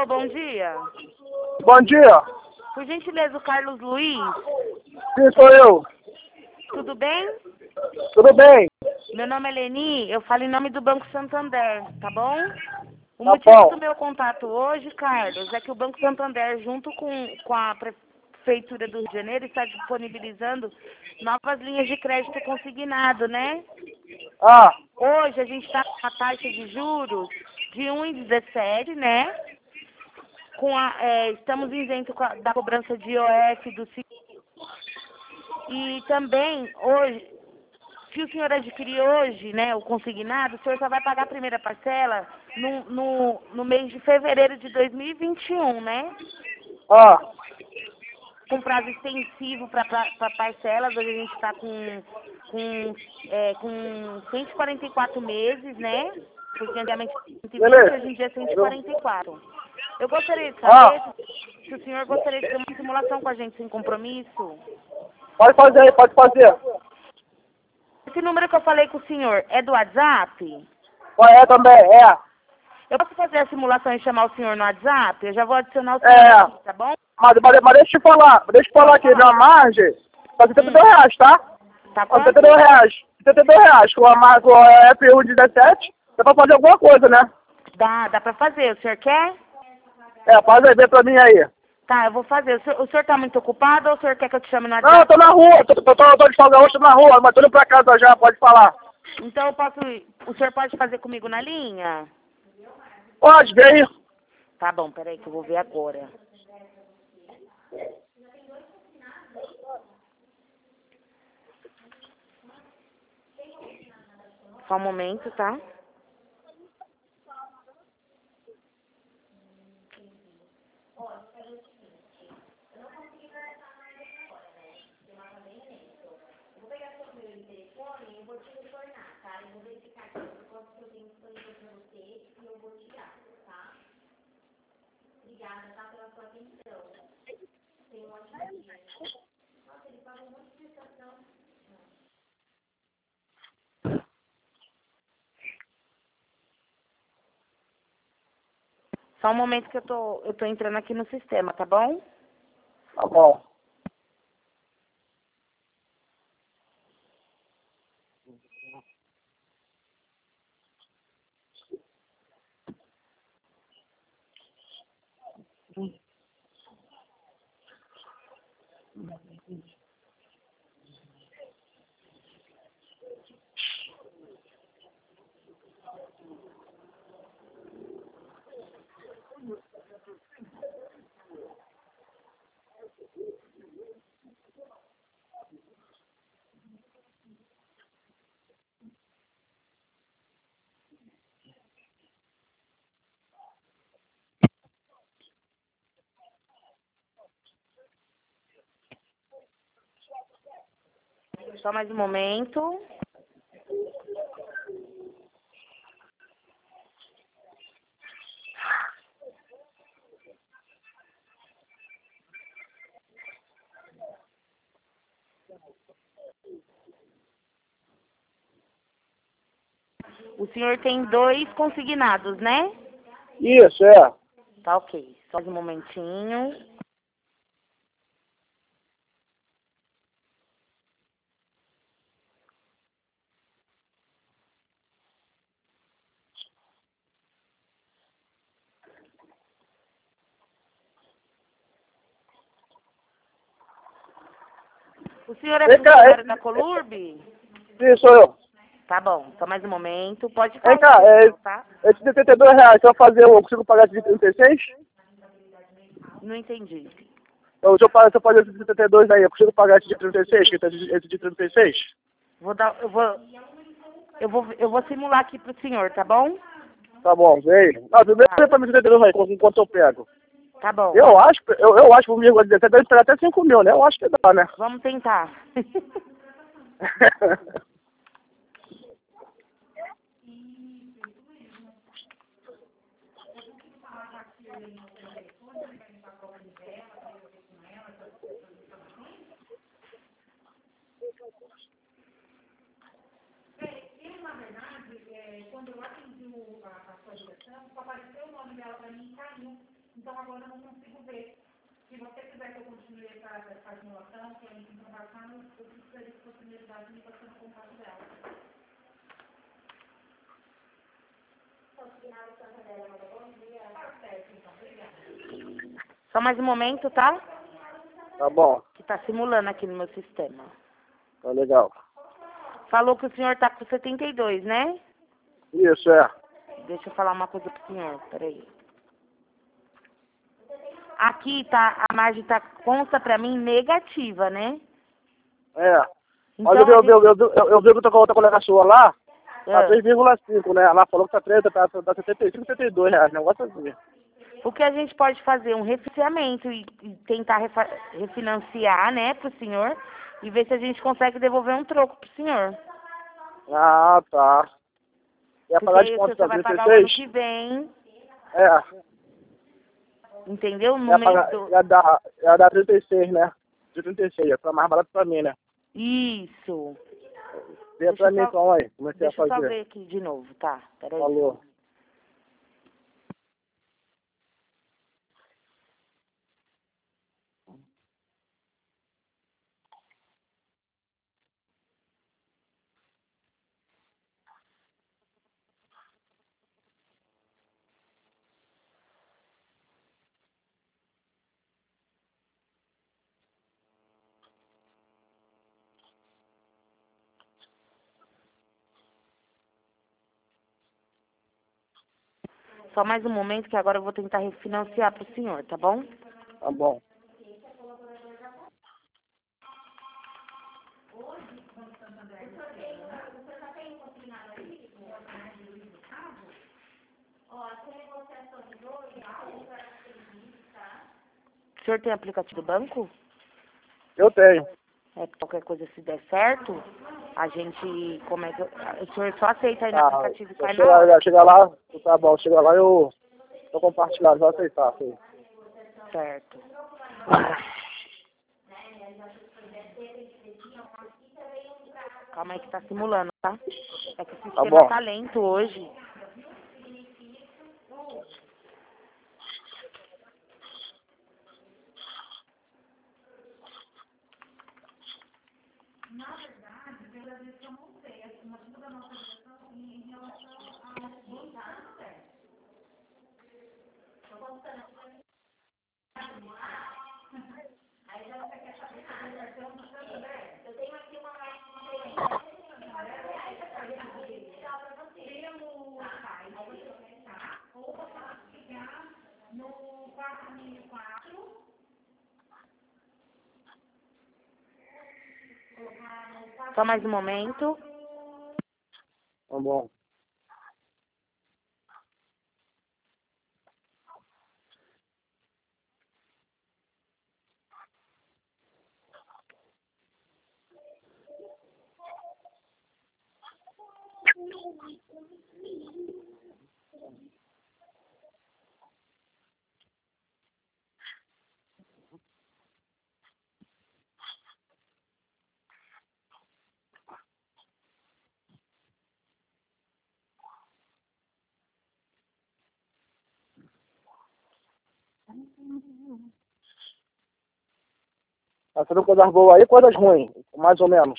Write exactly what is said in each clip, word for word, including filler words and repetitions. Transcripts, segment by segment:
Alô, bom dia. Bom dia. Por gentileza, o Carlos Luiz. Sim, sou eu. Tudo bem? Tudo bem? Meu nome é Leni, eu falo em nome do Banco Santander, tá bom? O Tá motivo bom. do meu contato hoje, Carlos, é que o Banco Santander, junto com, com a Prefeitura do Rio de Janeiro, está disponibilizando novas linhas de crédito consignado, né? Ah, Hoje a gente está com a taxa de juros de um vírgula dezessete, né? Com a, é, estamos isentos com a- da cobrança de I O F do C I E E também, hoje, se o senhor adquirir hoje, né, o consignado, o senhor só vai pagar a primeira parcela no, no, no mês de fevereiro de dois mil e vinte e um, né? ah, Com prazo extensivo para parcelas, hoje a gente está com, com, é, com cento e quarenta e quatro meses, né? Porque antigamente cento e vinte, beleza. hoje em dia é cento e quarenta e quatro. Eu gostaria de Ah, saber se, se o senhor gostaria de ter uma simulação com a gente sem compromisso. pode fazer aí, pode fazer. Esse número que eu falei com o senhor é do WhatsApp? Qual é também? É. Eu posso fazer a simulação e chamar o senhor no WhatsApp? Eu já vou adicionar o senhor É. aqui, tá bom? Mas, mas, mas deixa eu te falar, deixa eu te falar Pode aqui, falar. na margem, tá setenta e dois Hum, reais, tá? tá Tá quanto? setenta e dois reais. setenta e dois reais, com a marca com a F um dezessete, dá pra fazer alguma coisa, né? Dá, dá pra fazer. O senhor quer? É, faz aí, vê pra mim aí. Tá, eu vou fazer. O senhor, o senhor tá muito ocupado ou o senhor quer que eu te chame no Não, eu WhatsApp? tô na rua, tô, tô, tô, tô de folga hoje, tô na rua, mas tô indo pra casa já, pode falar. Então eu posso. O senhor pode fazer comigo na linha? Pode, vem aí. Tá bom, peraí que eu vou ver agora. Só um momento, tá? Só um momento que eu tô, eu tô entrando aqui no sistema, tá bom? Tá bom. Só mais um momento. O senhor tem dois consignados, né? Isso, é. Tá ok. Só mais um momentinho. O senhor é Vem cá, funcionário da é, Colurb? sim, sou eu. Tá bom, só mais um momento. Pode Vem falar, cá, é, então, tá? esses setenta e dois reais, se eu fazer, eu consigo pagar esse de trinta e seis? Não entendi. Então, se eu, pa- se eu fazer esse de setenta e dois aí, eu consigo pagar esse de trinta e seis? Que esse de esse de trinta e seis? Vou dar, eu vou, eu vou, eu vou simular aqui pro senhor, tá bom? Tá bom, vem. Não, primeiro Tá, vem pra mim setenta e dois aí, com quanto eu pego. tá bom. Eu acho, eu, eu acho que o meu vírgula dezessete deve esperar até cinco mil, né? Eu acho que dá, né? Vamos tentar. Então agora eu não consigo ver. Se você quiser que eu continue essa, essa simulação, que a gente está bacana, eu precisaria que fosse me ajudar a me passar no contato dela. Só mais um momento, tá? Tá bom. Que tá simulando aqui no meu sistema. Tá legal. Falou que o senhor tá com setenta e dois, né? Isso, é. Deixa eu falar uma coisa pro senhor, peraí. Aqui tá, a margem tá, consta pra mim negativa, né? É. Então, Olha, eu, vi- a eu, vi- eu, vi- eu, eu vi que eu tô com outra colega sua lá, tá Ah. três vírgula cinco, né? Ela falou que tá três, tá, tá setenta e cinco, setenta e dois reais, negócio assim. O que a gente pode fazer? Um refinanciamento e, e tentar refa- refinanciar, né, pro senhor, e ver se a gente consegue devolver um troco pro senhor. Ah, tá. Ia Porque pagar de aí o quanto? senhor só Tá vai trinta e pagar o ano seis? que vem, É. entendeu? No Ia, mês pagar, do... ia, dar, ia dar trinta e seis, né? De trinta e seis, ia ficar mais barato pra mim, né? Isso. Vê Deixa pra eu mim só, então aí, como é que você ia deixa eu só fazer? ver aqui de novo, tá? Peraí. Falou. Só mais um momento que agora eu vou tentar refinanciar pro senhor, tá bom? Tá bom. O senhor tem aplicativo do banco? Eu tenho. É, qualquer coisa se der certo, a gente, como é que eu, o senhor só aceita aí no Tá. aplicativo e sai na Chega, hora. chega lá, tá bom, chega lá eu vou compartilhar, vou aceitar, sim. Certo. Calma aí que tá simulando, tá? É que o Tá sistema bom. tá lento hoje. Só mais um momento. Tá bom. Tá sendo coisas boas aí, coisas ruins, mais ou menos.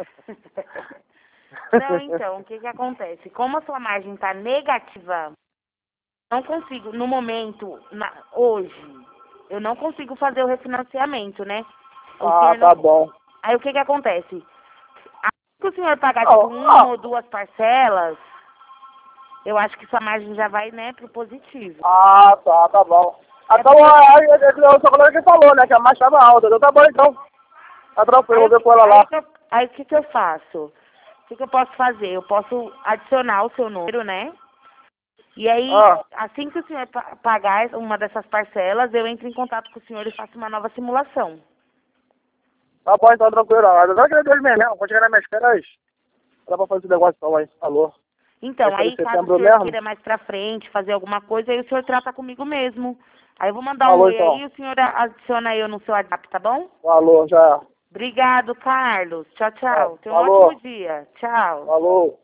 Não, então, o que que acontece? Como a sua margem tá negativa, não consigo, no momento, na, hoje, eu não consigo fazer o refinanciamento, né? O Ah, senhor tá não, bom. aí o que que acontece? Assim que o senhor pagar, Ah, tipo, uma ah. ou duas parcelas, eu acho que sua margem já vai, né, pro positivo. Ah, tá, tá bom. Então, aí, eu só colega que falou, né, que a marcha tava alta. Então tá bom, então. Tá tranquilo, Aí, vou o ver que- com ela aí, lá. que eu- aí o que que eu faço? O que que eu posso fazer? Eu posso adicionar o seu número, né? E aí, Ah, assim que o senhor pa- pagar uma dessas parcelas, eu entro em contato com o senhor e faço uma nova simulação. tá bom, então, tranquilo. Agora que Deus mesmo, quando chegar nas minhas férias, dá pra fazer esse negócio então aí, falou. Então, Vai ser aí em caso o setembro senhor mesmo? queira mais pra frente fazer alguma coisa, aí o senhor trata comigo mesmo. Aí eu vou mandar um Falou, oi aí então. e o senhor a- adiciona eu no seu WhatsApp, tá bom? Falou, já. Obrigado, Carlos. Tchau, tchau. Tenha um Falou. ótimo dia. Tchau. Falou.